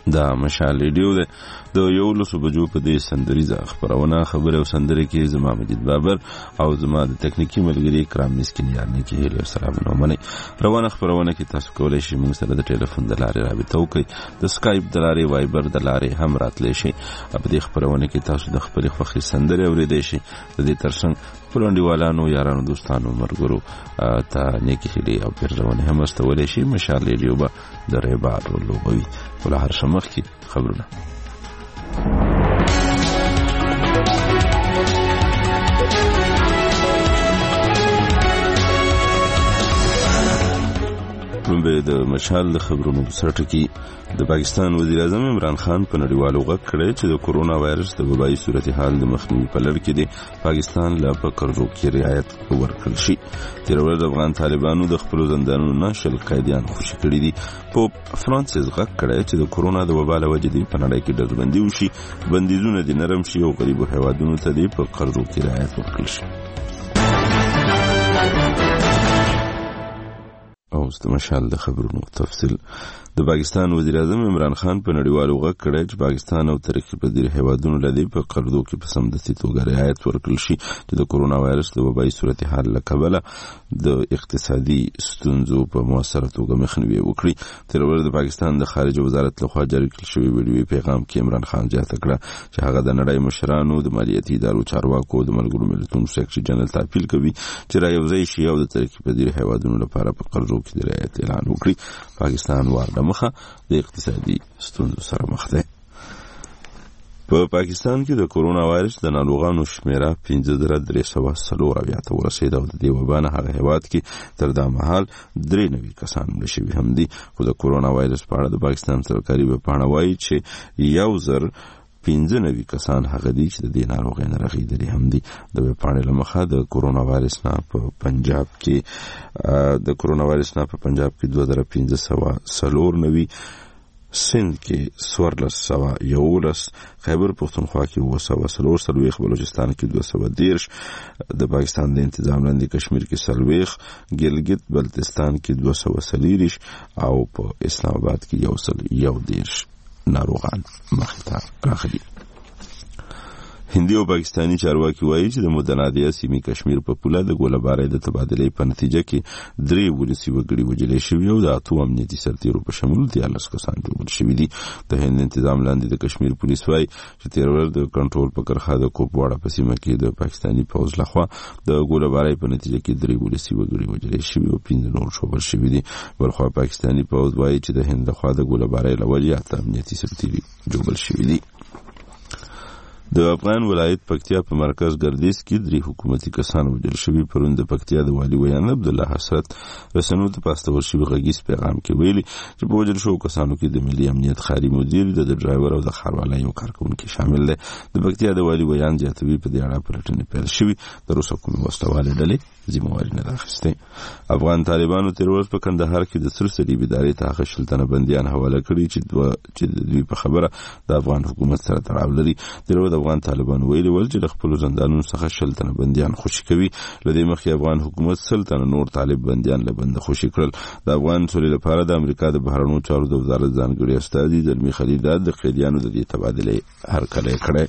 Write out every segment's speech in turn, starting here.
دا مشال ریډیو ده د 11 بجو په دې سندریزه خبرونه خبره او سندره کې زما مجید بابر او زما د تکنیکی ملګری کرام مسکین یارنی کې هیله سلامونه مني. روانه خبرونه کې تاسو کولای شئ موږ سره د ټلیفون د لارې رابطه وکړئ، د سکایپ د لارې، وایبر د لارې هم راتلی شئ. په دې خبرونه کې تاسو د خپل خوښي سندره اوریدئ شئ. د دې ترڅنګ پلوندیوالانو، یارانو، دوستانو، مرګرو ته نیکی هیلې او پیرزونه هم استولې شي. مشال ریډیو به د ریبار لوبوي. ولا هر شمخ کې خبرونه به د مشال د خبرونو سره کې د پاکستان وزیر اعظم عمران خان په نړیوالو غږ کړی چې د کورونا وایرس د وبایي صورتحال د مخنیوي په لړ کې د پاکستان له قرضو کې رعایت ورکړل شي. تیر ورځ افغان طالبانو د خپل زندانونو نه شل قیدیان خوشي کړي دي. پوپ فرانسیس غږ کړی چې د کورونا د وبا له وجې په نړۍ کې ډزبندي وشي، بندیزونه د نرم شي او غریبو هیوادونو ته د قرضو کې رعایت ورکړل شي. اوس د مشال د خبرونو تفصیل. د پاکستان وزیر اعظم عمران خان په نړیوالو غږ کړی چې پاکستان او ترقي پذیر هیوادونو له دې په قرضو کې په سمدستي توګه رعایت ورکړل شي چې د کورونا وایرس د وبایي صورتحال له کبله د اقتصادي ستونزو په مؤثره توګه مخنیوي وکړي. تر ورځ د پاکستان د خارجه وزارت لخوا جاری کړل شوی ویډیوي پیغام کې عمران خان زیاته کړه چې هغه د نړۍ مشرانو، د مالیاتي ادارو چارواکو، د ملګرو ملتونو سیکرټري جنرال ته اپیل کوي چې رايوځای شي او د ترقي پذیر هیوادونو لپاره په قرضو کې د رعایت اعلان وکړي. پاکستان وارده مخه د اقتصادي ستونزو سره مخ دی. په پاکستان کې د کورونا وایرس د ناروغانو شمیره 5340 ته ورسېده او د دې وبا نه هغه هیواد کې تر دا مهال 93 کسان مړه شوي هم دي. خو د کورونا وایرس په اړه د پاکستان سرکاري ویبپاڼه وایي چې 1095 کسان هغه دي چې د دې ناروغۍ نه رغېدلي هم دي. د ویبپاڼې له مخه د کورونا وایرس نه په پنجاب کې 2540 سند کې 1411، خیبر پختونخوا کې 940، بلوچستان کې 213، د پاکستان د انتظام لاندې کشمیر کې 40، ګلګت بلتستان کې 240 او په اسلام آباد کې 111 ناروغان مخته راغلي. هندي او پاکستانی چارواکي وایي چې د متنازعه سیمې کشمیر په پوله د ګوله‌بارۍ د تبادلې په نتیجه کې 3 ولسي وګړي وژل شوي او د 8 امنیتي سرتیرو په شمول 13 کسان ژوبل شوي دي. د هند انتظام لاندې د کشمیر پولیس وایي چې تیر ورځ د کنټرول په کرښه د کوپواړه په سیمه کې د پاکستانی پوځ لخوا د ګوله‌بارۍ په نتیجه کې 3 ولسي وګړي وژل شوي او 5 نور ژوبل شوي دي. بلخوا پاکستانی پوځ وایي چې د هند لخوا د ګوله‌بارۍ له وجې 8 امنیتي سرتیري ژوبل شوي دي. د افغان ولایت پکتیا په مرکز ګردیز کې 3 حکومتي کسان وژل شوي. پرون د پکتیا د والي ویان عبدالله حسرت رسنیو ته په استول شوي غږیز پیغام کې ویلي چې په وژل شوو کسانو کې د ملي امنیت ښاري مدیر، د ډرایور او د ښاروالۍ یو کارکوونکی شامل دی. د پکتیا د والي ویان زیاتوي په دې اړه پلټنې پیل شوي، د روسو کومې وسلوالې ډلې ذمہواري نه اخیستې. افغان طالبانو تیر ورځ په کندهار کې د سر صلیب ادارې ته هغه شلتنه بندیان حواله کړي چې دوی په خبره د افغان حکومت سره تړاو لري. تیر ورځ افغان طالبان ویلي ول چې د خپل زندانونو څخه شلتنه بندیان خوشي کوي. لدې مخکې افغان حکومت سلطنه نور طالب بندیان له بند خوشي کړل. د افغان سولې لپاره د امریکا د بهرنیو چارو د وزارت ځانګړي استازي زلمي خلیلزاد د قیدیانو د دې تبادلې هرکلی کړی.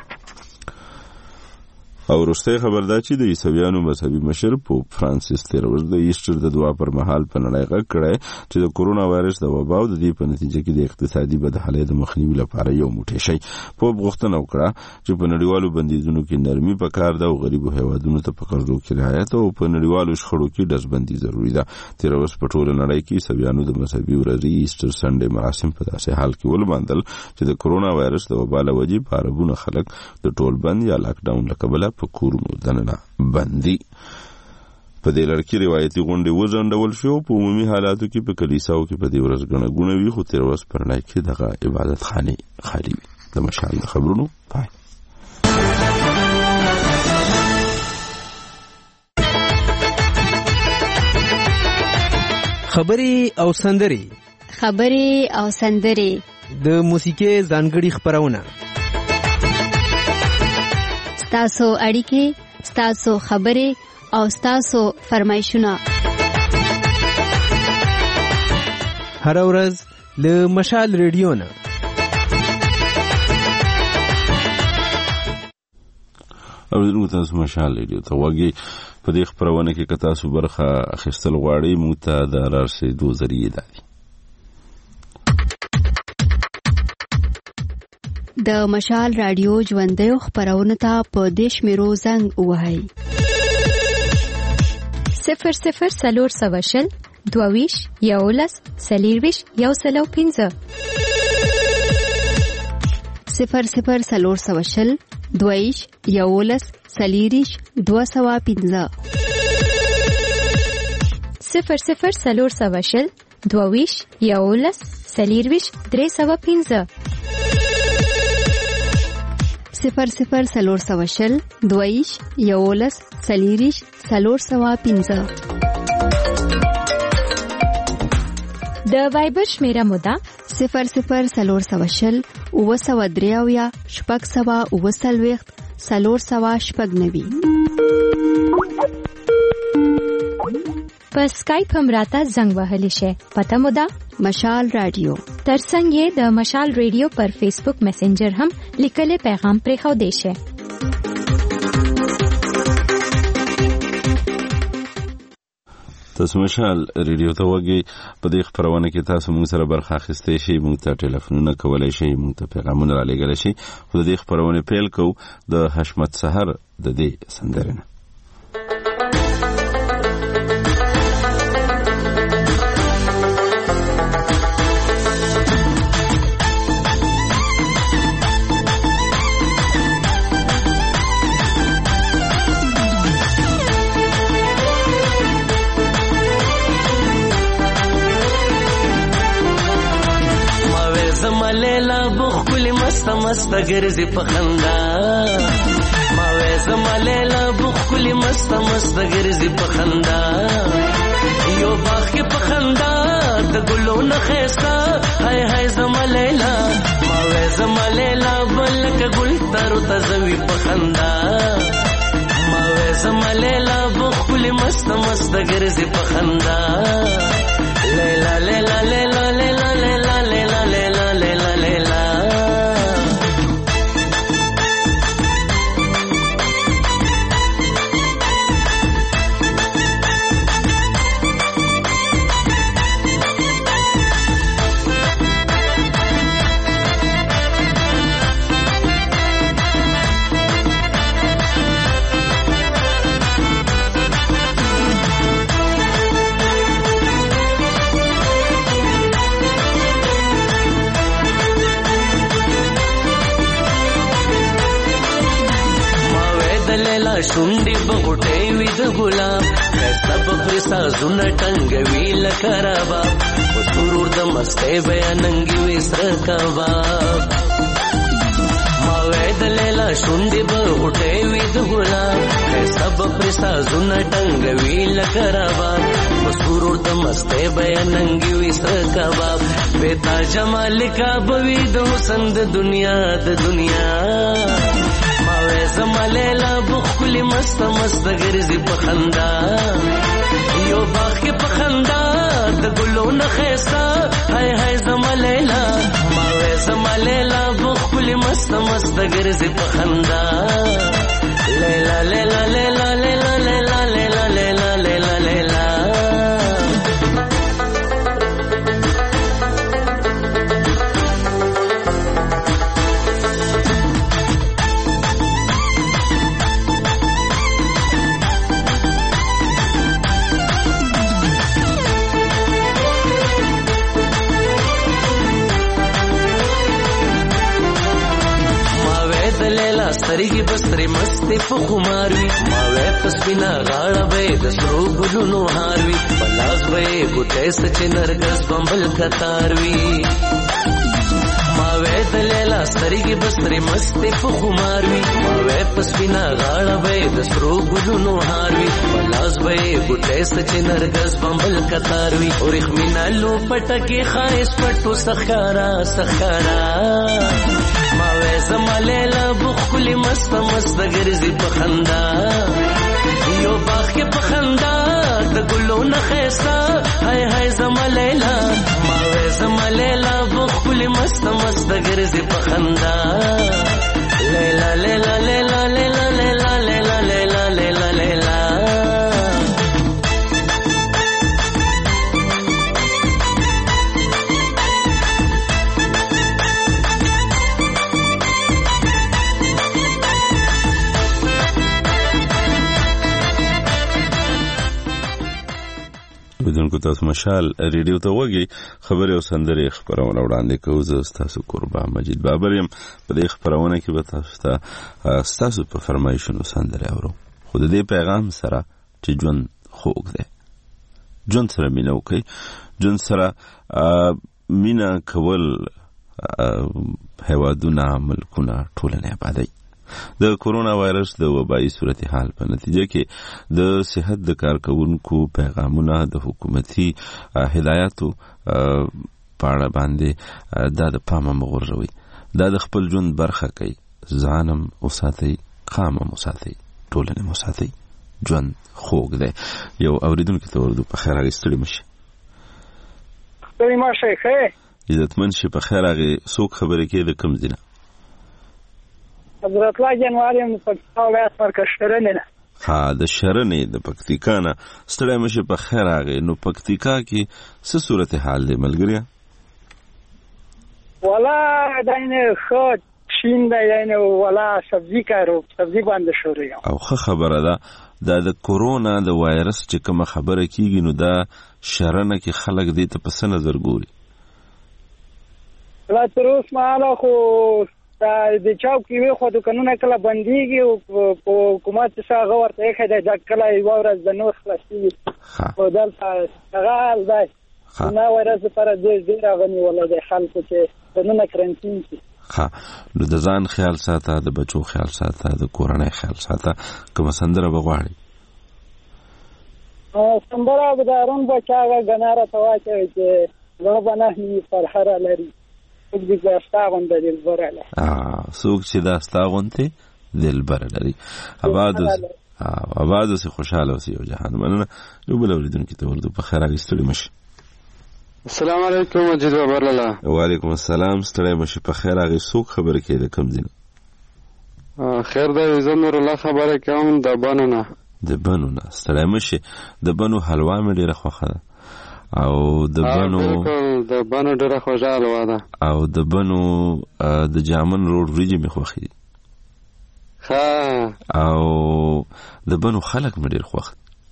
او وروستی خبر دا چې د عیسویانو مذهبي مشر پوپ فرانسیس تیر ورځ د ایسټر د دعا پر مهال په نړۍ غږ کړی چې د کورونا وایرس د وبا او د دې په نتیجه کې د اقتصادي بدحالۍ د مخنیوي لپاره یو موټی شي. پوپ غوښتنه وکړه چې په نړیوالو بندیزونو کې نرمي پکار ده او غریبو هیوادونو ته په قرضو کې رعایت او په نړیوالو شخړو کې ډزبندي ضروري ده. تیر ورځ په ټوله نړۍ کې عیسویانو د مذهبي ورځې ایسټر سنډې مراسم په داسې حال کې ولمانځل چې د کورونا وایرس د وبا له وجې په عربونه خلک د ټول بند یا لاک ډاون له کبله په کورونو دننه بندي. په دې لړ کې روایتي غونډې وځنډول شو. په عمومي حالاتو کې په کلیساو کې په دې ورځ ګڼه ګوڼه وي، خو تیر ورځ په نړۍ کې دغه عبادت خانې خالي وي. د مشال خبرونو پای. خبري او سندري د موسیقي ځانګړي خبرونه، ستاسو اړیکې، ستاسو خبرې او ستاسو فرمایشونه هر ورځ له مشال ریډیو نه اوریدونکو تاسو مشال ریډیو ته وګورئ. په دې خبرونه کې که تاسو برخه اخیستل غواړئ موږ ته د رارسېدو ذریعې ده. د مشال رادیو ژوندیو خبرونه ته په دیش میرو زنګ ووهئ 00 22 11 40 105 00 22 11 40 205 00 22 11 40 305 00 22 11 40 305 د وایبر شمیره مودا 00 403 شپږ سوه اووه څلوېښت 490 په سکایپ هم راته زنګ وهلی شي. پته مو ده مشال رادیو. ترڅنګ یې د مشال رادیو پر فیسبوک میسنجر هم لیکلي پیغام پرېښودی شي. تاسو مشال ریډیو ته وګورئ. په دې خبرونه کې تاسو موږ سره برخه اخیستئ شئ، موږ ته ټلیفونونه کولی شئ، موږ ته پیغامونه را لېږلی شئ. خو د دې خبرونه پیل کوو د حشمت سحر د دې سندرې نه. مست ګرځي په خندا ما وې زما لیلا بخلی مست ګرځي په خندا یو باغ کې په خندا د ګلو نه خيستا هاي هاي زما لیلا ما وې زما لیلا بلک ګل تر تزوي په خندا ما وې زما لیلا بخلی مست ګرځي په خندا لیلا لیلا لیلا لیلا لیلا لیلا لیلا لیلا لیلا شونډې بغټې وې د ګلاب ښایسته به پرې سازونه ټنګوي لکه رباب په سرور د مستۍ بیا ننګې وې سره کباب ما وې د لیلا شونډې بغټې وې د ګلاب ښایسته به پرې سازونه ټنګوي لکه رباب په سرور د مستۍ بیا ننګې وې سره کباب بې تا جمال کا بوي د حسن د دنیا زما لیلا بخلی مست ګرځي په خندا یو باغ کې په خندا د ګلو نه خيستا هاي هاي زما لیلا ما وې زما لیلا بخلی مست ګرځي په خندا لیلا لیلا لیلا لیلا لیلا لیلا لیلا لیلا لیلا سترګې بسترې مستې په خمار وي ما وې په سپینه غاړه به د سرو ګلونو هار وي په لاس به یې ګوتې سچې نرګس بمبل کتار وي ما وې د لیلا سترګې بسترې مستې په خمار وي ما وې په سپینه غاړه به د سرو ګلونو هار وي په لاس به یې ګوتې سچې نرګس بمبل کتار وي ورېښمینه لو پټکې ښایست پټو سخکارا ما وې زما لیلا بخلی مست ګرځي په خندا یو باغ کې په خندا د ګلو نه خيستا هاي هاي زما لیلا ما وې زما لیلا بخلی مست ګرځي په خندا لیلا لیلا لیلا لیلا لیلا اوریدونکو تاسو مشال ریډیو ته وګورئ خبرې او سندرې خبرونه وړاندې کوو زه تاسو قربان مجید بابر یم په دې خبرونه کې به تاسو په فرمایشونو سندرې اورو خو د دې پیغام سره چې ژوند خوږ دی ژوند سره مینه وکړئ ژوند سره مینه کول هیوادونه ملکونه ټولنه آبادی د کورونا وایرس د وبایي صورتحال په نتیجه کې د صحت د کارکونکو پیغامونه د حکومتي هدایاتو په اړه باندې دا د پامه مغورځوي دا د خپل ژوند برخه کوي ځانم وساتئ قامم وساتئ ټولنه وساتئ ژوند خوږ دی یو اوریدونکو ته ورته په خیر راغستړي مشه ستړي مشه ښه عزتمن شي په خیر راغی څوک خبرې کوي د کوم ځای حضرت الله جنواري پکتیکا ولایت مرکز شرنې نه د شرنې د پکتیکا نه ستړی مشه په خیر راغی نو پکتیکا کې څه صورتحال دی ملګریا ولا داینه خو شین دی یعنی ولا سبزی کارو سبزی باندې شوري او خبره ده د کورونا د وایرس چې کوم خبره کیږي نو دا شرنه کې خلک دې ته په نظر ګوري لا تر اوسه مالا خو د چاو کې وي خو د قانون کله بنديږي او حکومت څنګه ورته خدای د کله یو ورځ د نور خلاصي او دلته غال دی نو ورځ پر دې راغني ولا د خلکو چې قانون کرنټین شي نو د ځان خیال ساته د بچو خیال ساته د کورنۍ خیال ساته کوم سندره بغواړي سندره به دارون بچاغه غناره تواچي چې نو بنه فرحره لري څوک چې دا ستاغون د دلبر لري څوک چې دا ستاغون ته دلبر لري آباد اوسې خوشاله اوسې یو جهان مننه یو بل اوریدونکو ته ورته په خیر راغستړي مشه السلام علیکم مجید بابر لاله وعلیکم السلام ستړی مشه په خیر راغی څوک خبره کوي د کوم ځای خیر دی زه نور الله خبره کوم د بانو نه ستړی مشه د بانو حلوا مې ډیره خوښه ده او د بانو ډیره خوږه حلوا ده او د بانو د جامن روډ وریجې مې خوښې او د بانو خلک مې ډیر خوښ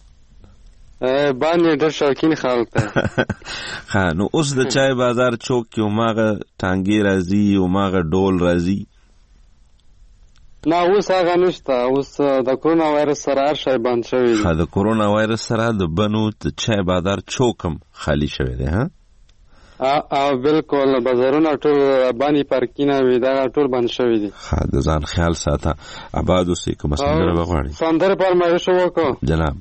باندې ډېر شوقین خلک ته نو اوس د چای بازار چوک کې اوماغه ټانګي راځي اوماغه ډول راځي نه اوس هغه نشته اوس د کورونا وایرس سره هر شی بند شوی دی د کورونا وایرس سره د بنو د چای بازار چوکم خالی شوی دی او بالکل بازارونه ټول باندې پارکینه وي دا ټول بند شوی دي د ځان خیال ساته آباد اوسې کوم سندره بغواړي سندره فرمایش وکړه جناب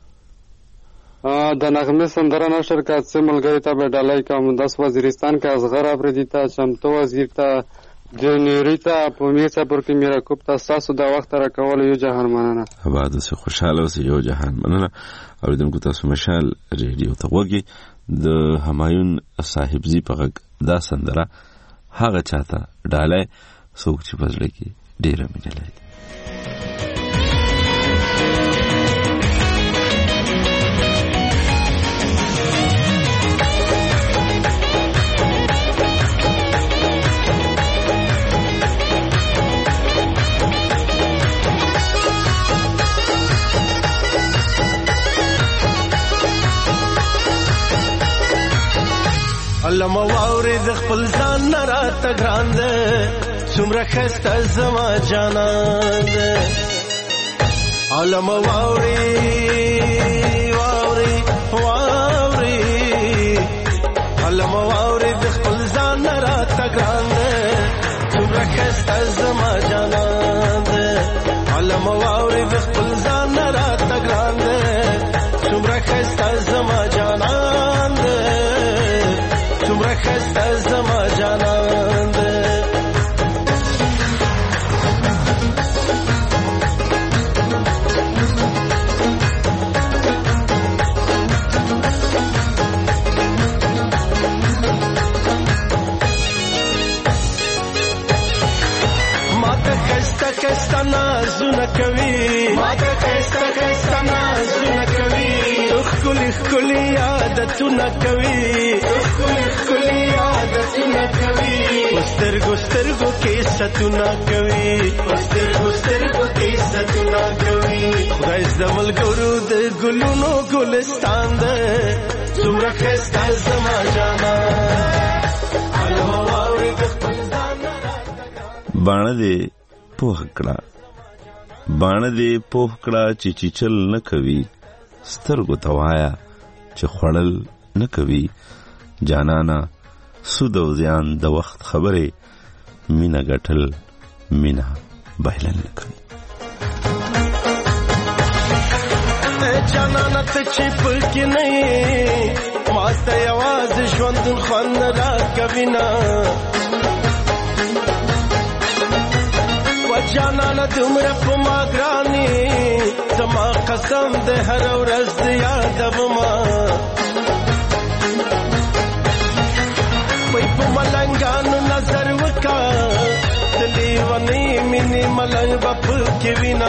د نغمه سندره نشر کا څه ملګری ته به ډالای کوم 10 وزیرستان کا اصغر افریدیتا چمتو وزیر ته جنریتا په میسا پر کې میرا کوپ تاسو دا وخت را کول یو جهان مننه آباد اوسې خوشاله اوسې یو جهان مننه اوریدونکو تاسو مشال ریډیو ته وګورئ د همایون صاحبزی په غږ دا سندره هغه چاته ډالای څوک چې پزړه کې ډیره مینه لري علم واورې د خپل ځان نه راته ګران ده څومره ښایسته زما جانان ده علم واورې علم واورې د خپل ځان نه راته ګران ده څومره ښایسته زما جانان ده علم واورې د خپل ځان نه راته ګران ده څومره ښایسته زما جانان ده څومره ښایسته زما جانان ده ماته ښایسته ښایسته نازونه کوي ماته ښایسته ښایسته نازونه کوي ښکلي ښکلي عادتونه کوي ښکلي ښکلي عادتونه ګلونه کوي سترګو سترګو کې ستونه کوي سترګو سترګو کې ستونه کوي خدای زمل ګورو د ګلونو ګلستان ده څومره ښایسته زما جانا باڼه دې پوه کړه باڼه دې پوه کړه چې چیچل نه کوي سترګو ته وایه چې خوړل نه کوي جانانا سود او زیان د وخت خبرې مینه ګټل مینه بایلل نه کوي جانانا ته چې پکې نه یې ما ته یوازې ژوند خوند راکوي نه جانانا دومره په ما ګرانې زما قسم د هره ورځ د یادومه وای په ملنګانو نظر وکړه د لیونۍ مینې ملنګ به پکې وینه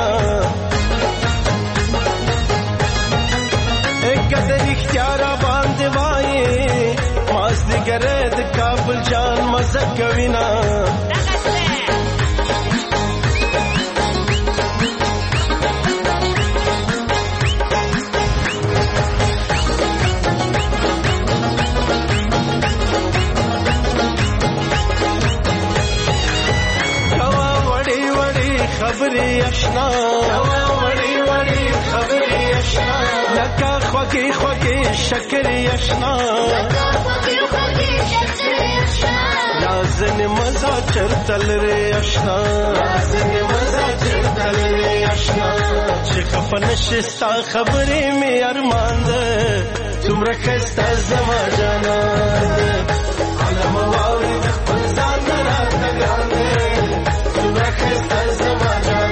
که د رښتیا را باندې وایې مازدیګری د کابل جان مزه کوي نه خبرې اشنا وړي وړي خبرې اشنا لکه خوږې خوږې شکرې اشنا رازن مزه چرته لرې اشنا رازن مزه چرته لرې اشنا چې خفه نشې ستا خبرې مې ارمان ده څومره ښایسته زما جانا علم واورې د خپل ځان نه راته ګران دی څومره ښایسته زما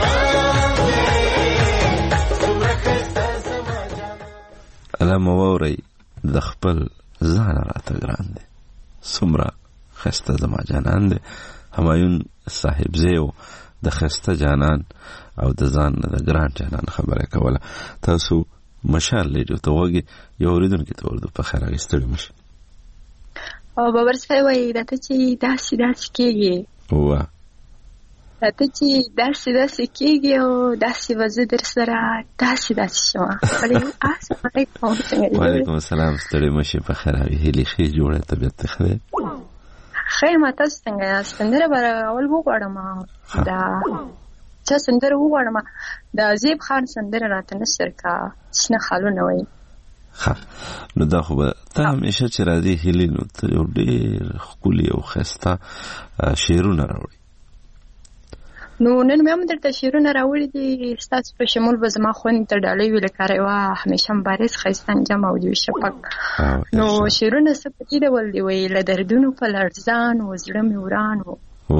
علم واورئ د خپل ځان راته ګران دی څومره ښایسته زما جانان دی همایون صاحبزیو د ښایسته جانان او د ځان نه د ګران جانان خبره کوله تاسو مشال لیډیو ته وګي یو اوریدونکي ته ورته په خیر راغستړي مشه او بابر صاحب وایي راته چې داسې داسې کېږي واه راته چې داسې کېږي او داسې به زه در سره داسې شم السلام علیکم وعلیکم السلام ستړي مشي په خیر راغی هیلې ښې جوړه طبیعت ته ښه دی ښه یم تاسو څنګه یاست سندره به اول وغواړم دا چا سندره وغواړم د عزیب خان سندره راته نشر کا شنه خالونه وایي ښه نو دا خو به ته همیشه چې راځې هیلې نو ته یو ډېر ښکلي او ښایسته شعرونه راوړي نو نن مې هم درته شعرونه راوړي دي ستاسو په شمول به زما خوندې ته ډالۍ وي لکه یوه همیشه مبارز ښایسته انجام او د شفق نو شعرونه څه په دې ډول دي وایي له دردونو په لړزان و زړه مې وران و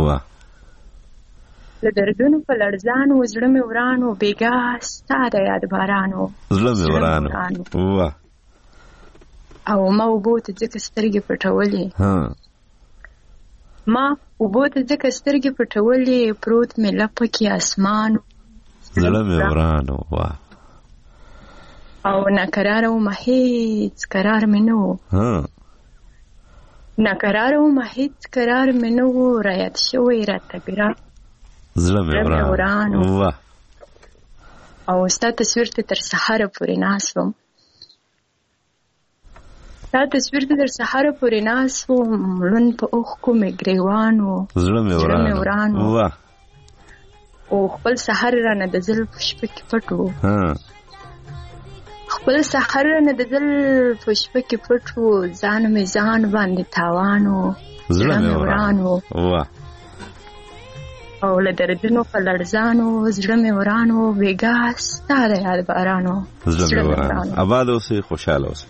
له دردونو په لړزان و زړه مې وران و بېګا ستا د یاد باران و زړه مې وران و او ما اوبو ته ځکه سترګې پټولې ما اوبو ته ځکه سترګې پټولې پروت مې لپه کې اسمان زړه مې وران و او ناقراره ومه هېڅ قرار مې نه و ناقراره ومه هېڅ قرار مې نه و رایاد شوی راته ګران زړه مې وران و او ستا تصویر ته تر سهاره پورې ناست وم دا تصویر ته تر سهاره پورې ناست وم لوند په اوښکو مې ګریوان و زړه مې وران و او خپل سحر رانه د زلفو شپه کې پټ و خپل سحر رانه د زلفو شپه کې پټ و ځان مې ځان باندې تاوان و زړه مې وران و او له دردونو په لړزانو زړه مې وران و بېګا ستا د یاد باران و زړه مې وران آباد اوسئ خوشحاله اوسئ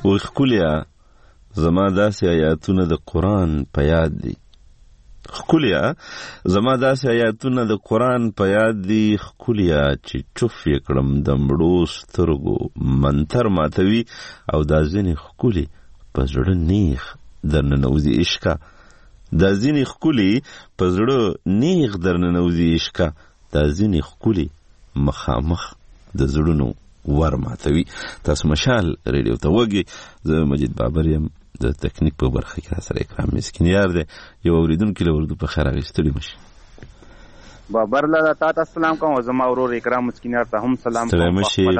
و خکولیا زما داسې آیاتونه د قرآن په یاد دي. خکولیا زما داسې آیاتونه د قرآن په یاد دي. خکولیا چې چوف یې کړم د مړو سترګو منتر ماتوي او دا ځینې خکولي په زړه نیغ درننوځي عشقه. دا ځینې خکولي په زړه نیغ درننوځي عشقه. دا ځینې خکولي مخامخ د زړونو ور ماتوي. تاسو مشال ریډیو ته وګي. زه مجید بابر یم، د تکنیک په برخه کې سره اکرام مسکینیار دی. یو اوریدونکي له اردو په خیر اخیستلی مشي. بابر لاله تاسو سلام کوم. زما ورور اکرام مسکینیار ته هم سلام کوم.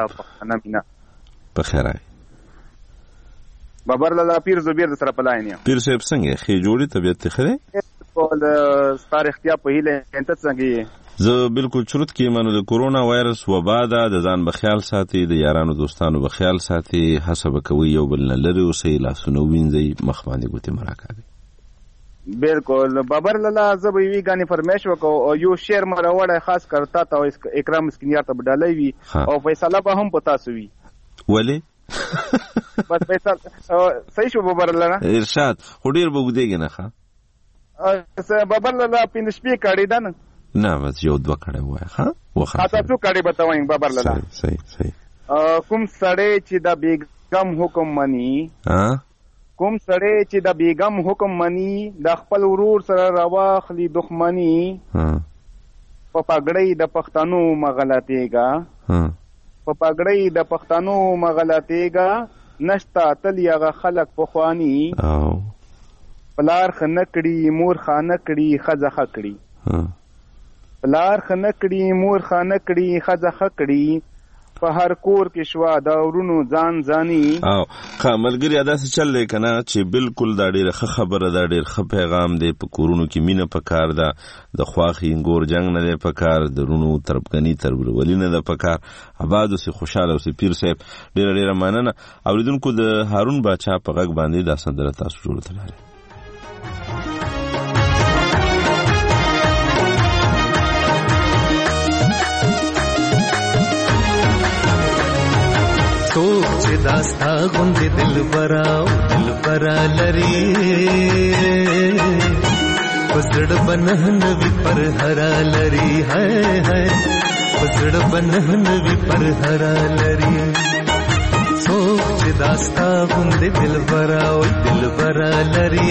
په خیر راغی بابر لاله. پیر زبیر سره پلاین یم. پیر صاحب څنګه خې جوړی طبيعت ته خره ټول ستاره اختیا په هیله انت څنګه. زه بالکل چرت کې منو د کورونا وایرس وبا ده. د ځان بخیال ساتي، د یارانو دوستانو بخیال ساتي، حسب کوي یو بل نه لري اوسئ، لاسونه وینځئ، مخ باندې ګوتې مراکاږئ. بالکل بابر لاله. زه به وی غانې فرمایش وکاو او یو شعر مروړی خاص کرتا ته اکرام مسکینیار ته بدلای وی او فیصله به هم پتا سوي. ولی بس فیصله صحیح شو بابر لاله. ارشاد خو ډیر بوګدیږي نه ښه. بابر لاله پینځ شپې کړي ده نه بس یو دوه کړي وای ښه وخت تاسو کړي بتاوین بابر لاله. صحیح. کوم سړی چې د بیگم حکم مني، کوم سړی چې د بیگم حکم مني، د خپل ورور سره راواخلي دښمني، په پګړۍ د پښتنو مغلطېګا، په پګړۍ د پښتنو مغلطېګا، نشتا تل یغه خلق پخوانی، پلار خنکړي مور خانکړي خزه خکړي، پلار خنکړي مور خانکړي خزه خکړي، په هر کور کې شوا دا ورونو ځان ځاني. او ملګری ادا څه چل دی کنه چې بالکل دا ډیره ښه خبره ده، ډیر ښه پیغام دی. په کورونو کې مینه پکار ده، د خواخي انګور جنگ نه دی پکار، د رونو تربګنی تربولي نه ده پکار. آباد اوسې خوشاله اوسې. پیر صاحب ډیره مننه. اوریدونکو د هارون باچا په غږ باندې دا سندره تاسو جوړه تلله. څوک چې داستا غوندې دلبرا لري، پسړ بنهنوي پر هرا لري، هاي پسړ بنهنوي پر هرا لري. څوک چې داستا غوندې دلبرا لري،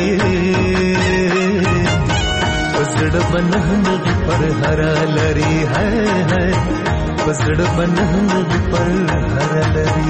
پسړ بنهنوي پر هرا لري، هاي پسړ بنهنوي پر هرا لري.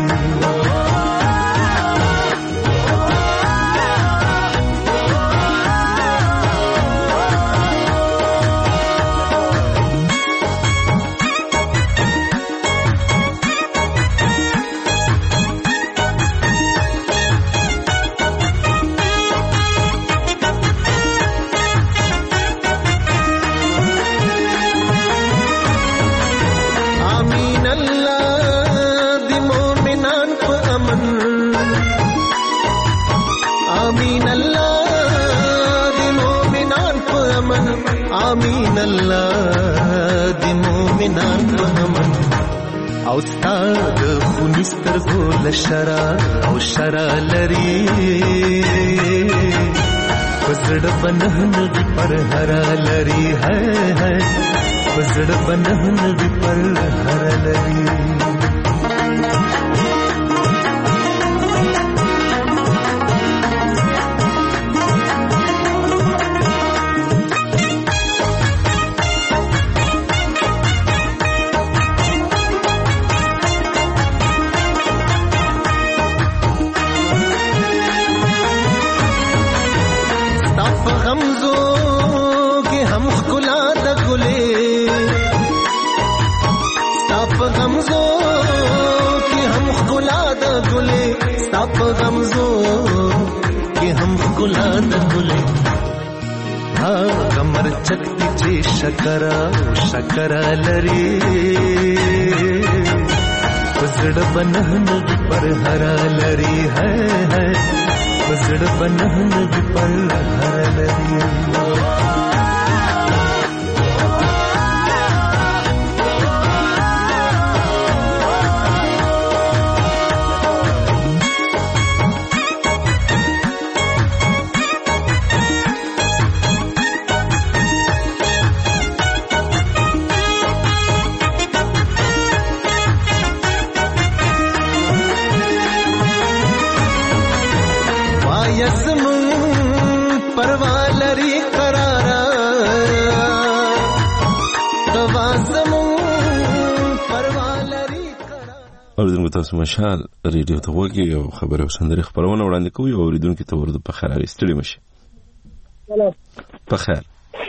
آمین الله د مومنان په امن، او ستاد خونستر ګول شرا او شرا لري، پسړ بنهنوي پر هرا لري، هاي پسړ بنهنوي پر هرا لري. غمزو کې هم ګلا د ګلې، ها کمر چکتی چې شکر لري، پسړ بنهنوي پر هرا لري، هاي پسړ بنهنوي پر هرا لري. لري قرارا غوازمون پروا لري اوریدونکو تاسو مشال ریډیو ته وګورئ او خبره او سندري خبرونه وړاندې کوي او اوریدونکو ته ورته په خیر استړي مشي. په خیر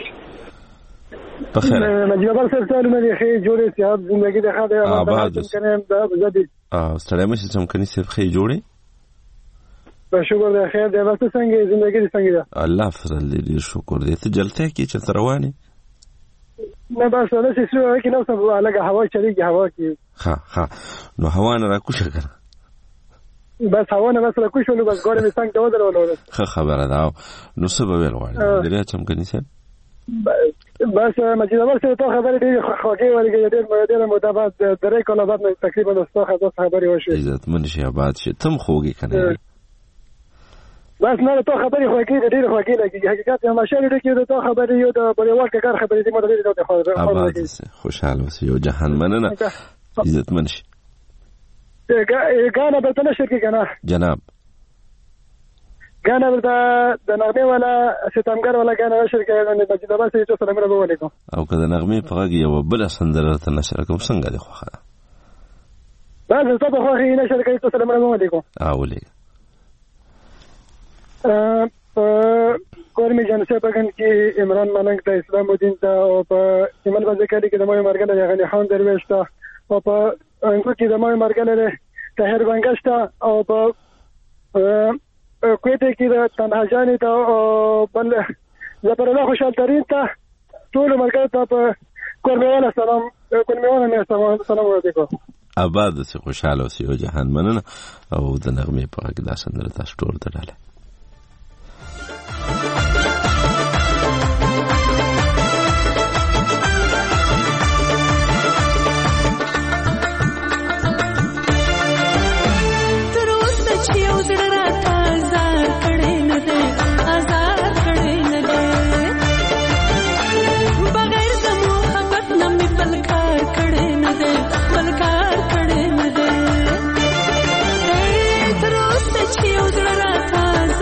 مجید بار صاحب سالونه دي خې جوړې صاحب زندگی د خاطر آباد کنه دا زدي سلام شي سم کني صاحب خې جوړې په شکر د خیر د واسطه څنګه زندگی دي څنګه ده الله فضل دې شکر دې ته جلته کې چې رواني نه بس ولا شي شو کې نو سب الګ هوا چلیږي هوا کې ها نو هوا نه را کوشه کنه بس هوا نه بس را کوشه نو بس ګورې څنګه ته ودرول خبره ده نو سبب ویل غواړي دریا چم کني صاحب بس مجید بار صاحب ته خبرې ډېرې خوږې ولګې ډېر متابعت درې کاله بعد تقریبا د څه خبرې وشوې عزت من شي آباد شي تم خوږې کنه بس نه ته خبرې خوږې ډېرې خوږې لګي حقیقت هم شاله دې کې ته خبرې یو د بریوال کار خبرې دې مده دې ته خبرې آباد خوشاله اوسې یو جهان مننه عزت من شي غانا به تل شي کنه جناب غانا د نغمه ولا ستمګر ولا غانا شرکت د مجید بار صاحب سلام علیکم او کله نغمه په غږ یو بل سندره ته نشر کوم څنګه دی خوخه بس ته په خوخه نشر کوي سلام علیکم اولی کورمی جنسه بگن که عمران ملنگ تا اسلام الدین تا او په ایمن بازکاری که دمای مرگل غنی خان درویش تا او په انگو که دمای مرگل تهر بنگش تا او په کویته که تنها جانی تا او بل زفر الله خوشحال ترین تا طول مرگل تا په کورمیوانا سلام علیکم آباد سی خوشحال اوسی او جهان مننه او د نغمه په غږ دا سندره تاسو ټول ته ډاله Thank you.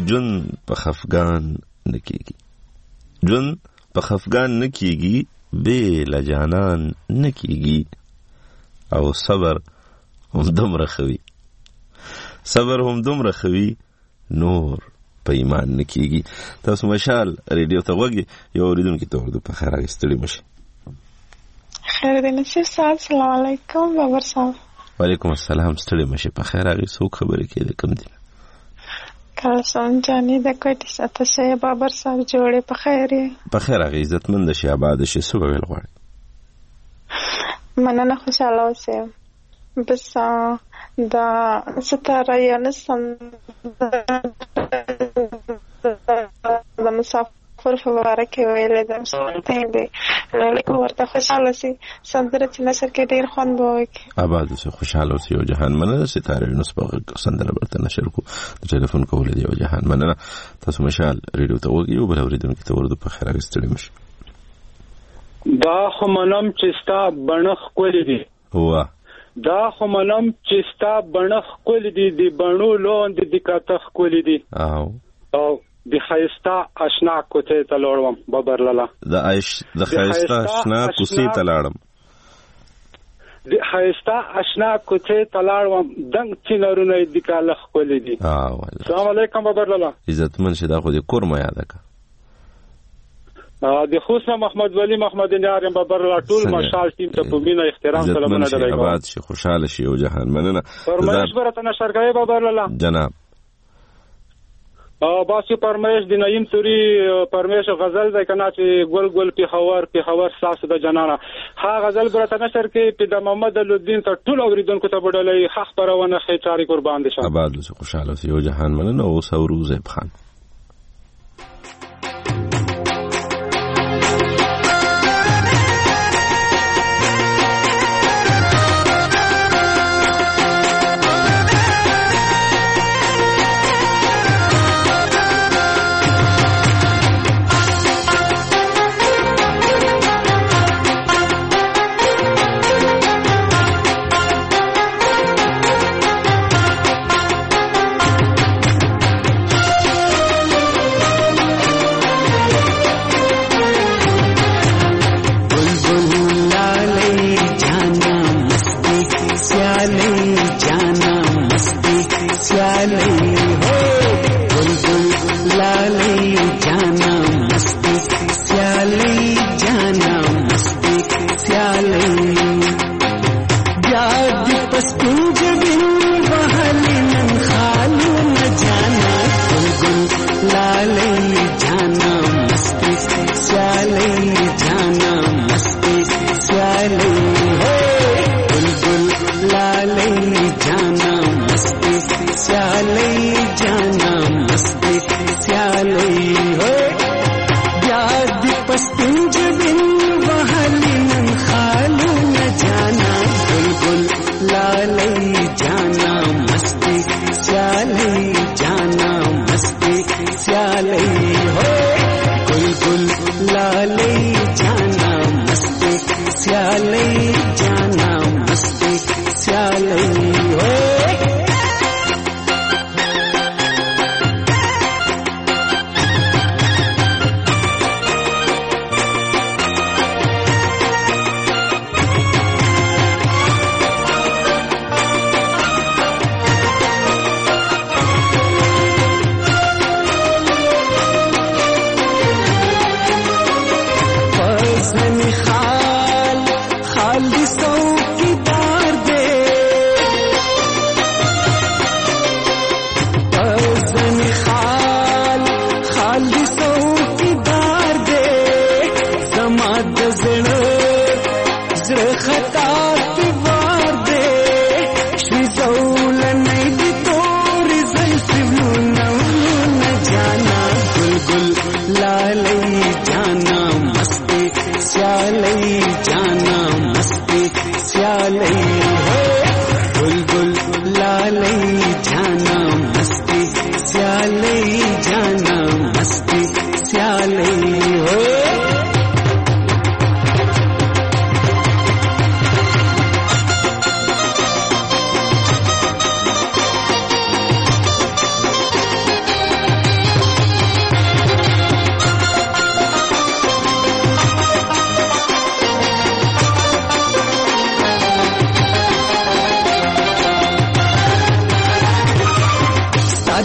جون په خفګان نکېږي، جون په خفګان نکېږي، بې له جانان نکېږي، او صبر هم دومره خوي، صبر هم دومره خوي، نور په ایمان نکېږي. تاسو مشال ریډیو ته غوږی یو اوریدونکي ته ورده په خیر اخیستلی مشي. خیر دی نصیب صاحب، سلام علیکم. بابر صاحب وعلیکم السلام. ستړي مشي په خیر اخی. څوک خبرې کوي کوم دي؟ کلسون جانی د کوټې ساته شه. بابر صاحب جوړې په خیر یې؟ په خیر اخی. عزتمند شي، آباد شي. څه ویل غواړي؟ مننه، خوشاله اوسئ. بس دا ستاره یا نسم د مسافر په باره کې ویلې ده، ته ورته خوشاله سي. سندره چې نشر کې ډېر خوند به وکړي. آباد اوسئ، خوشاله اوسئ. یو جهان مننه. ستاره یونس په سندره ورته نشر کو د ټلیفون کول دی. یو جهان مننه. تاسو مشال ریډیو ته وګورئ او بل اوریدونکو ته ورده په خیر اخیستلی مشي. دا خو منم چې ستا بڼه ښکلې دي، دا خو منم چې ستا بڼه ښکلې دي، د بڼو لاندې د کاته ښکلې دي، او د ښایسته اشنا کوڅې ته لاړم. بابر لاله د ښایسته اشنا کوڅې ته لاړم، د ښایسته اشنا کوڅې ته لاړم، دنګ چنارونه یې د کاله ښکلې دي. السلام علیکم بابر لاله. عزتمند شه. دا خو د کور ما یاده که د خوسه محمد ولی محمد نیارم بابر لا ټول مشال ټیم ته په مینه احترام سلامونه درایو. آباد شي، خوشاله شي. یو جهان مننه. فرمایش برته نشر کوي بابر لاله جناب. باسی فرمایش د نعیم سوری فرمایش غزل ده کنا چې ګل ګل پیښور ساس د جنانه. ها غزل برته نشر کوي په د محمد الدین ته ټول اوریدونکو ته بدلې حق پرونه خیچاري قربان دي. آباد شي، خوشاله شي. یو جهان مننه. او سوروز خان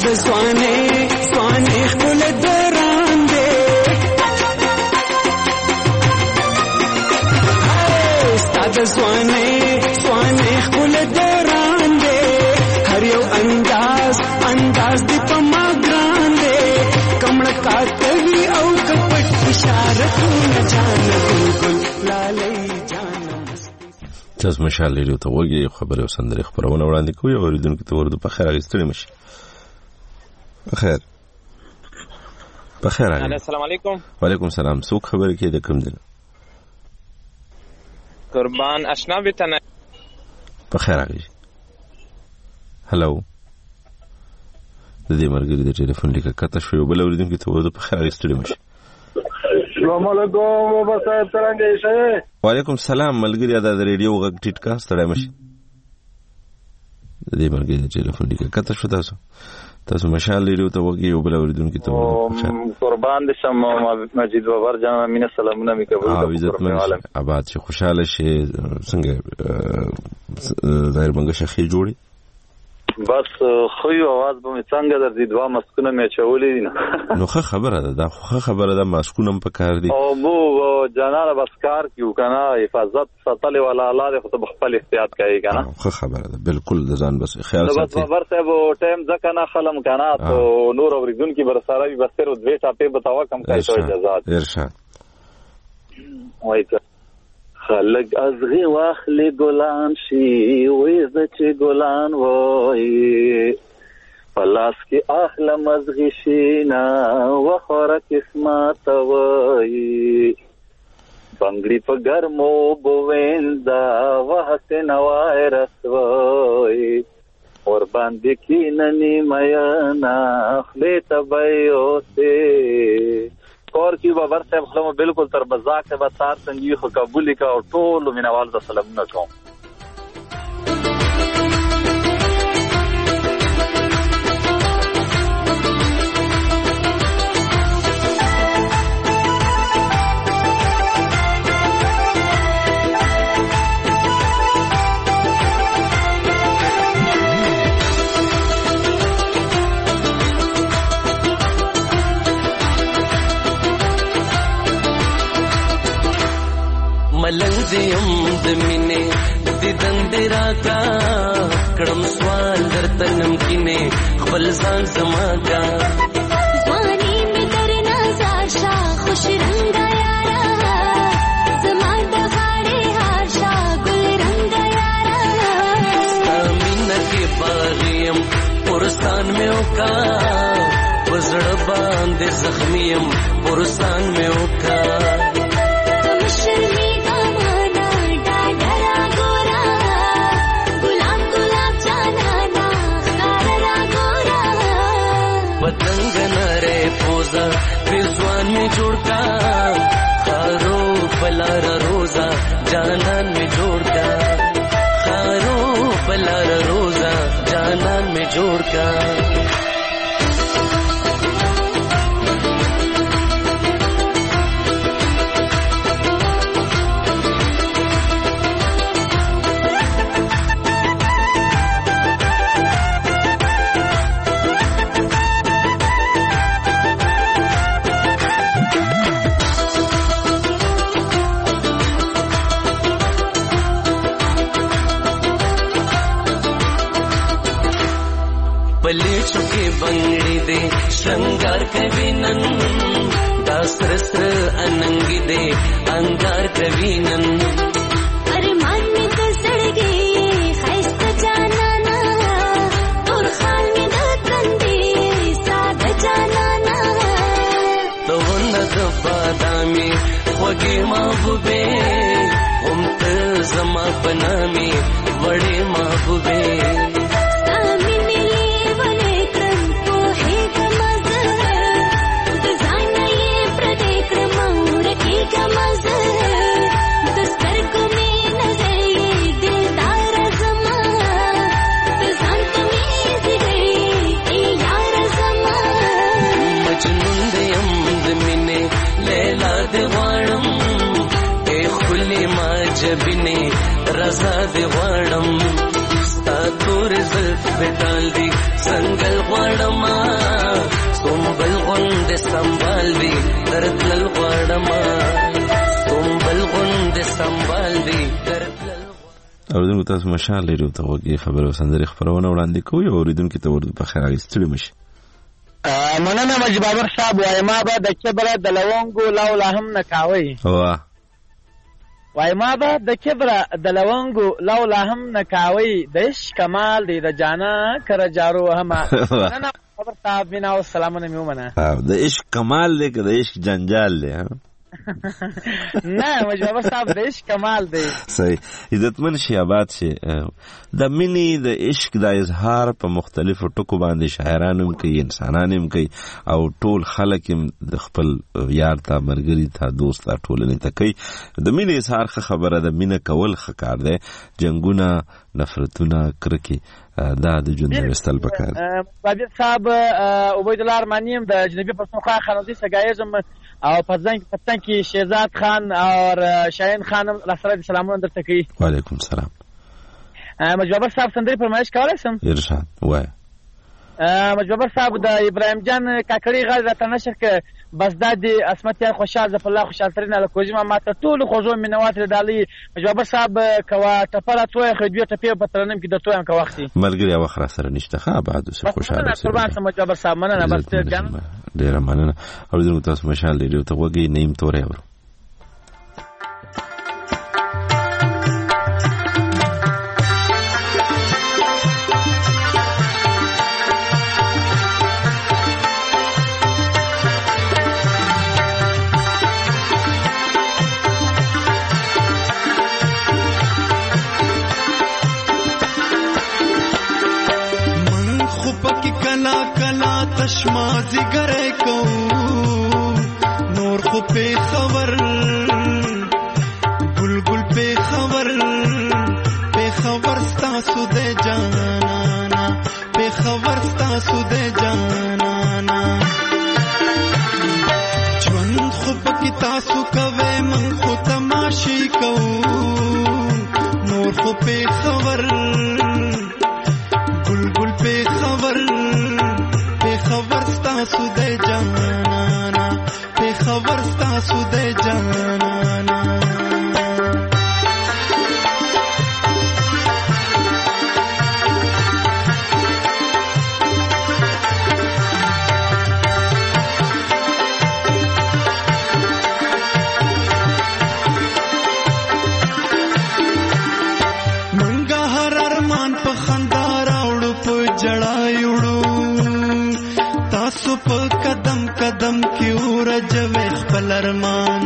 ستاد سوانه خپل دران دې ستاد سوانه خپل دران دې هر یو انداز دې په ما ګران دې کمړ کاټوي او کپټ اشارتونه جان ګل لالي جان تاسو مشال لري ته وګي خبره او سندري خبرونه وړاندې کوي او ریدونکو ته ورته په خیر غوښتل مشي په خیر السلام علیکم وعلیکم السلام څوک خبره کې د کوم دین قربان اشنا بتنه په خیر راغی هلو د دې مرګري د ټلیفون لیکه کته شو بل اوریدونکو ته ورته په خیر غوښتل مشي السلام علیکم بابا صاحب څنګه یې وعلیکم السلام ملګری دا د ریډیو غږ ټیټ کا ستړی مشي د دې مرګري د ټلیفون لیکه کته شو تاسو مشال لري ته وګي او بل اوریدونکو ته قربان دې سم مجید بابر جان امینه سلامونه می قبول کړئ آباد شي خوشاله شي څنګه ظاهر منګه شخي جوړي بس خو یو आवाज به څنګه درځي دوا مسکونه مې چولې نو خبره ده دا خبره ده مسکونه په کار دي او مو جنانه بس کار کیو کنه حفاظت ساتل ولا الله دې خو خپل احتیاط کوي کنه خو خبره ده بالکل ځان بس خیال ساتي بس خبر صاحب ټایم ځکه نه خلم کنه تو نور اوریدون کی برساره وي بس تر دوه ټاپه بتاوا کم کوي تو اجازه ارشاد وای خلق از غي واخلي ګلان شي وې چې ګلان وای پلاس کې اخله مزغي شينا وخوره قسمت وای بنگړي په ګرمو بویندا وحسن وای رسوي اور باندې کې نني میانا خله تبيو ته اور کی بابر صاحب خلمو بالکل تر بزاق سے بسار سنگی خو قبولی کا اور ټول مینوال ته سلامونه کوم ملنځیم د مینې د دندرا کا کړم سوال درته نمکینه خپل ځان زما کا ځواني می در نظر شاه خوش رنگ یارا زما د غاړې هار شاه ګل رنگ یارا امینه کې باغیم پرستان مې وکا وزړ باندې زخمیم پرستان مې وکا رضوان میں جوڑ کا خارو پلار روزہ جانان میں جوڑ کا خارو پلار روزہ جانان میں جوڑ کا बंगड़ी दे श्रृंगार कविनन दासरस्र अनंगी दे अंगार कविनन अरे मान में कसड़ गई खैस्त जाना और खाल में धकन दे साग जाना तो नग बादामी वगे महबूबे उमत जमा बना में बड़े महबूबे रजा दे वाणम स्ता तोर ज़ल्फ पे डाल दी سنگل غړما سومبل غوند سنبال وی درتل غړما سومبل غوند سنبال وی درتل. اوریدونکو تاسو مشال لري ته وګي خبرو سندري خبرونه وړاندې کوي او اوریدونکو ته ورته په خیر اغستړي مشي. مننه مجبابر صاحب وای ما به د کبره د لونګو لولا هم نکاوي. وای ما به د کبره د لونګو لولا هم نکاوي د عشق کمال دی د جانا کر جارو هم. مننه مجبابر صاحب مینا او سلامونه میومنه. د عشق کمال دی که د عشق جنجال دی؟ نه مجبابر صاحب د عشق کمال دی. صحیح. عزتمن شي آباد شي. د مینې د عشق د اظهار په مختلفو ټکو باندې شاعران هم کوي انسانان هم کوي او ټول خلک هم د خپل یار ته ملګري ته دوست ته ټولنې ته کوي. د مینې اظهار ښه خبره ده. مینه کول ښه کار دی. جنګونه نفرتونه کرکې دا د ژوند وستل پکار. مجبابر صاحب عبید الله ارمانی هم د جنوبي پښتونخوا خانوزي سګایزم او پتن کې شهزاد خان او شاهین خان را سره سلامونه درته کوي. وعلیکم السلام. مجبابر صاحب سندري فرمایش کولای شم؟ ارشاد وای. مجبابر صاحب د ابراهیم جان کاکړي غږ راته نشر ک بس د اسمتیا خوشحال ظفر الله خوشحال ترين له کوزي ما ته ټول خوځو مینوات ډالي. مجبابر صاحب کوا ټپره توې خدوی ټپې په ترنم کې د توې هم کا وختي ملګری او خره سره نشته. ښه بعد اوس خوشاله سره قربان سم مجبابر صاحب مننه بس ګان ډیر مننه. او دغه تاسو مشال لري ته وګي نیم تورې ورو. تشما زیګره کو نور خو په خبر بلبل په خبر ستاسو د جانانا په خبر ستاسو د جانانا ژوند خو پکې تاسو کوي من خو تماشې کو نور خو په خبر بلبل په خبر ستاسو د جانانا په خبر ستاسو د جانانا. منګه هر ارمان په خندا راوړو په جړایوړو تاسو په قدم قدم کې ورځوي خپل ارمان.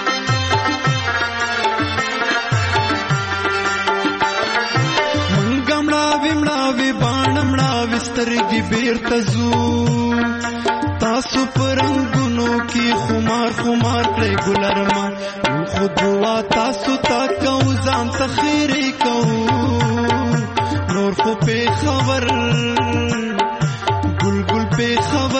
منګه مړاوي باڼه سترګې بیرته ځو تاسو په رنګونو کې خمار کړئ ګل ارمان. خو دعا تاسو ته کوو ځان ته خیرې کوو نور خو په خبر په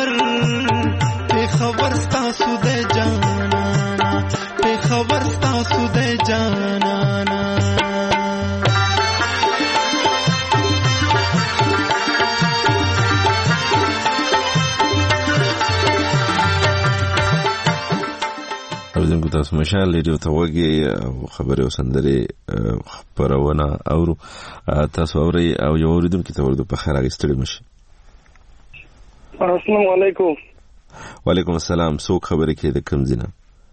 خبر ستاسو د جانانا په خبر ستاسو د جانانا. اوریدونکو تاسو مشال لري ته وګي خبره وسندري خبرونه اورو تاسو اوري او یو اوریدونکو ته ورته په خیر اغستړي مشي. السلام علیکم. وعلیکم السلام. څوک خبرې کې د کوم ځای نه؟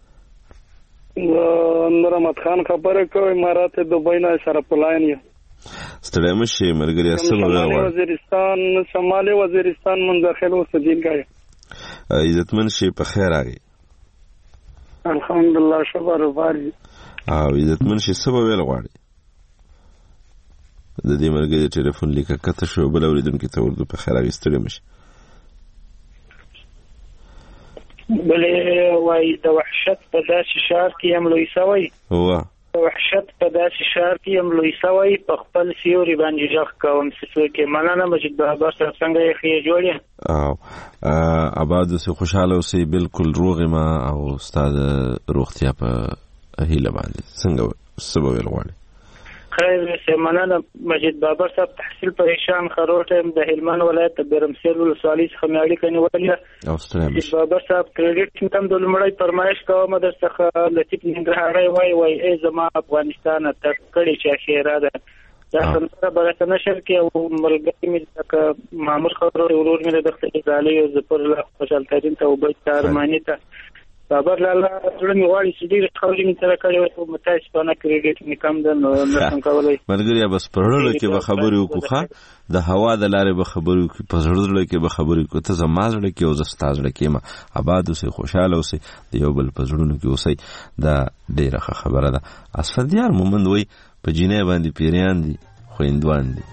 نور احمد خان خبرې کوي امارات دوبۍ نه سره پلاین یو. ستړی مشي ملګری اسلام وزیرستان شمالي وزیرستان منځخیل وسجین کای. عزتمن شي په خیر راغی. الحمدلله شکر وباري. او عزتمن شي سبا ویل غواړي. د دې ملګری ټلیفون لیکه کته شو بل اوریدونکو ته ورته په خیر راغی. ستړی مشي. بلې وای د وحشت په داسې شهر کې هم لوی سوی. د وحشت په داسې شهر کې هم لوی سوی په خپل سیوري باندې ژغ کوم څه کې مننه مجید بابا سره څنګه یې خې جوړې او آباد اوسې خوشاله اوسې بالکل روغ ما او استاد روغتیا په هیله باندې څنګه سبب ویل غواړي. خیر مننه مجید بابر صاحب. تحصیل پریشان خروټ د هلمند ولایت د برمسیل ولسوالۍ څخه مې اړیکه نیولې. مجید بابر صاحب کریډټ کم د لومړی فرمایش کوم در څخه لطیف ننګرهاری وای ای زما افغانستان ته کړي چې خیره ده دا څنګه برته نشر کې او ملګری مې تک مامور خبرو ورور مې د خپل ځالې او زپر له خوشحال ترين ته وبې تارمانی ته بابر لاله ټولنې واړي چې ډېر خبرې مې سره کړې او متاسفانه کریډټ مې کم ده نو نشم کولای. ملګری بس پرړل کې به خبرې وکړه د هوا د لارې به خبرې وکړي په زړه کې به خبرې وکړي ته زما زړه کې او زستا زړه کې ما آباد اوسې خوشاله اوسې د یو بل په زړونو کې اوسې دا ډېره خبره ده. اسفندیار مومند وای په جینې باندې پیریان دي خويندوان دي.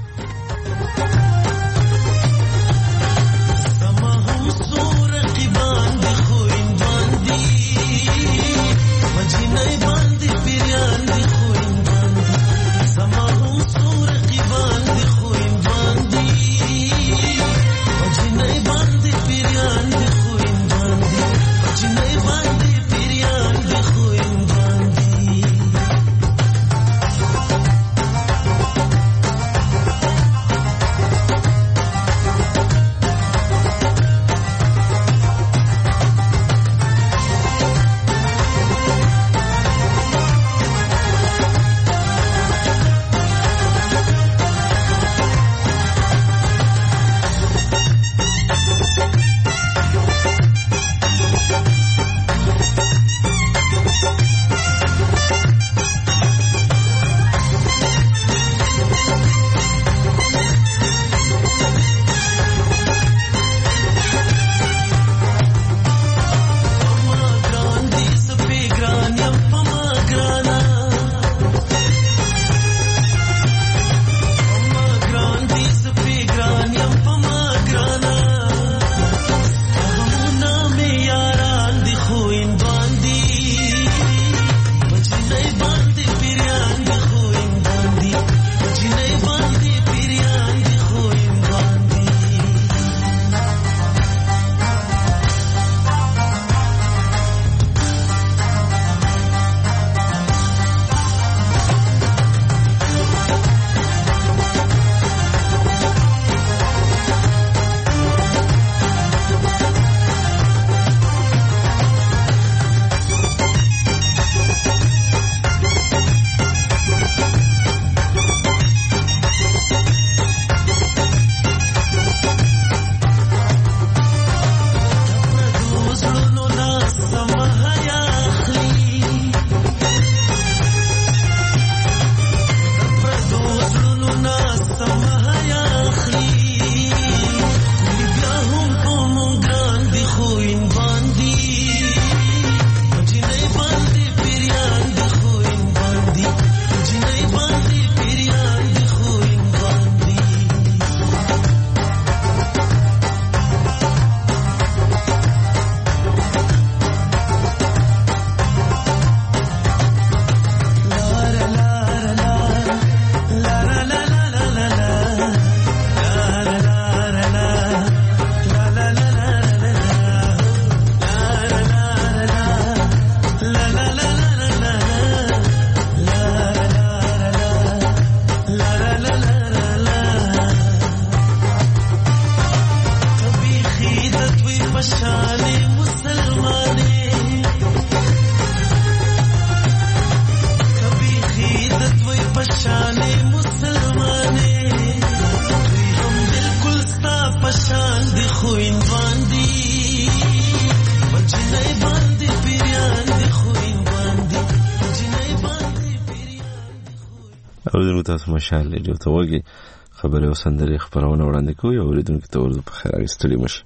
اوریدونکو تاسو مشال ریډیو ته وګورئ خبرې او سندرې خبرونه وړاندې کوي او اوریدونکو ته ورته په خیر اغستلی مشه.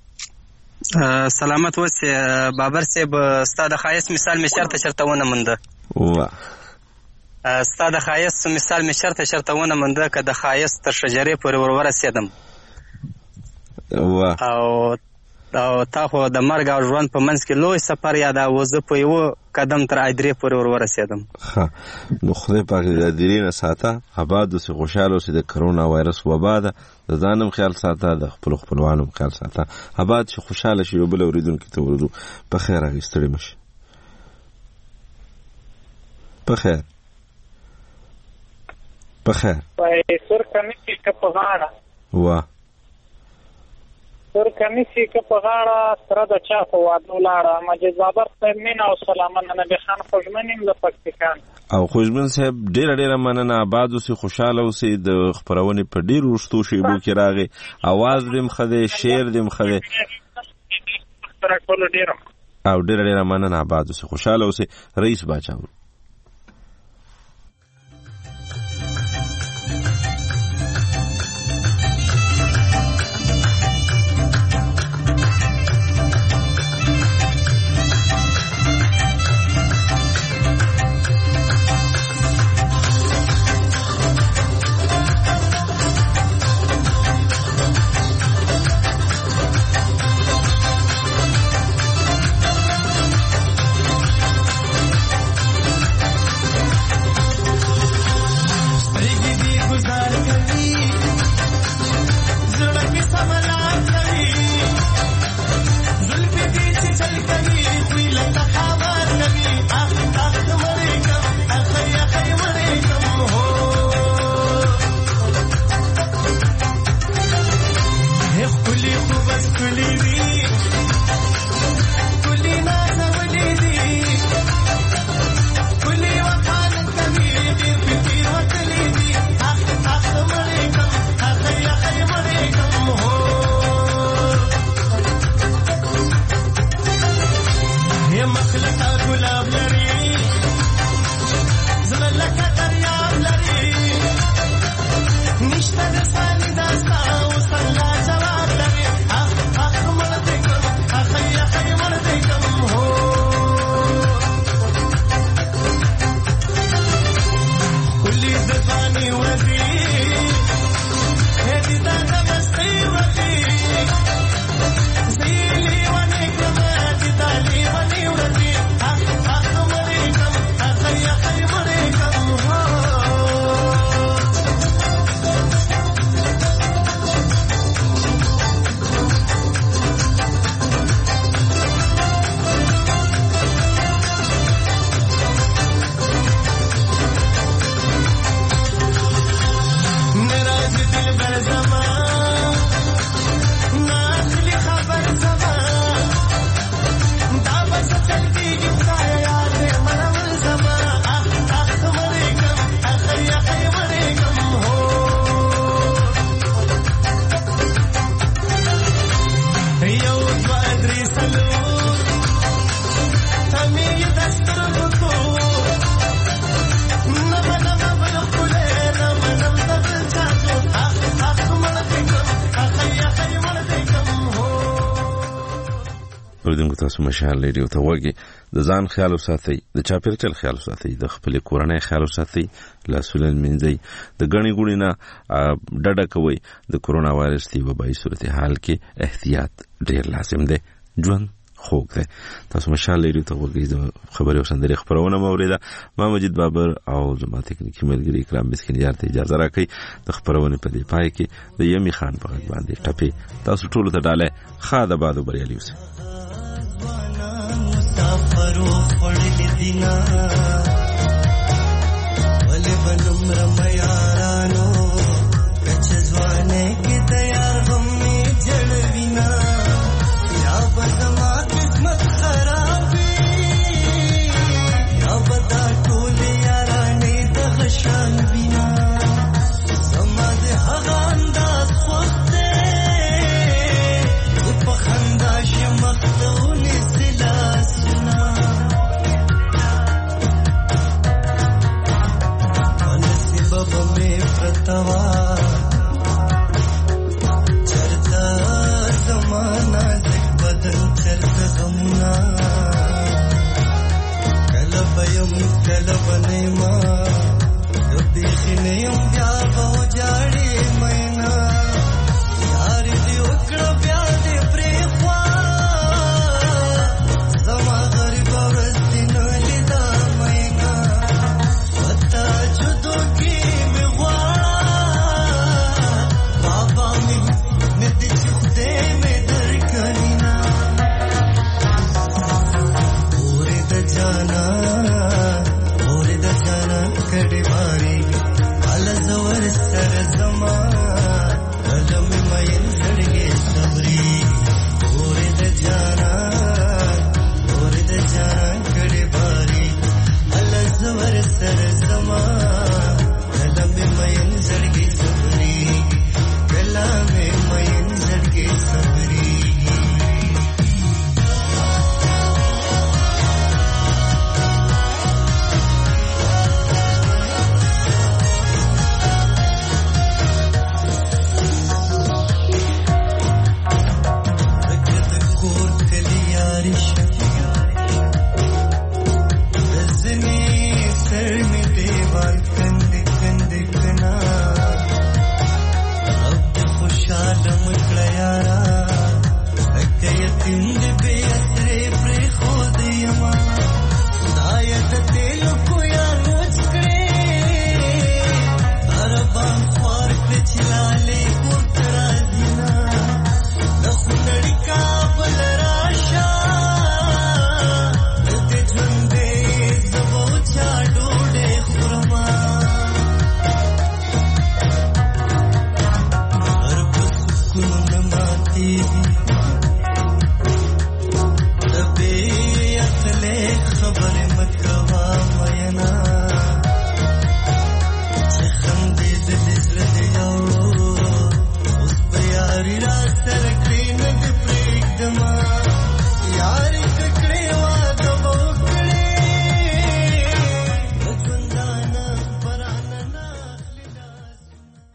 سلامت اوسه بابر صاحب ستاسو خایس مثال می شرط ونه منده وا ستاسو خایس مثال می شرط ونه منده که د خایس تر شجرې پورې ورسېدم وا او تا خو د مرګ او ژوند په منځ کې لوی سفر یاد او زه په یو قدم تر ایدرې پورې ورسېدم. ها نو خدای پاک دې درې نه ساته آباد اوسې خوشاله اوسې د کرونا وایرس وبا ده د ځانم خیال ساته د خپلوانو خیال ساته آباد چې خوشاله شي بل اوریدونکو ته ورځو په خیر اغستړي مشه په خیر بخیر وای سر کمیسي که په غاړه سر کمیسي که په غاړه سره د چا په واده ولاړه مجید بابر صاحب مینه او سلامونه نبي خان خوږمن یم له پکتیکان او خوږمن صاحب ډیره مننه آباد اوسئ خوشحاله اوسئ د خپرونې په ډیرو وروستو شیبو کې راغی اواز دې ښه دی شعر دې ښه دی او ډیره مننه آباد اوسئ خوشحاله اوسئ رئیس باچا تاسو مشال ریډیو ته وګورئ د ځان خیال وساتئ د چاپیریال خیال وساتئ د خپل کورنۍ خیال وساتئ لاسونه مینځئ د غنی ګوړي نه ډډه کوئ د کورونا وایرس دی وبای صورتحال کې احتیاط ډیر لازم دی ژوند خوږ دی تاسو مشال ریډیو ته وګورئ د خبري او سندري خبرونه موریده ما مجید بابر او زما تکنیکی ملګری اکرام مسکین یار ته اجازه راکړئ د خبرونه په دی پای کې د یمی خان په غږ باندې ټپي تاسو ټول ته ډاله خاده بادو بریالي اوسئ مسافرو خړل دینا ولې بنم رميارانو کچ ځوانه کې تیار هم جړوینا یا بدما قسمت خرابې یا بدا ټول یارانې د غشان بینا سماد هغه انداز خوسته په خندا شمختون چرتا زمانہ زک بدن چرتا غمنا کلب یم کلب نیما دو بیخی نیم بیا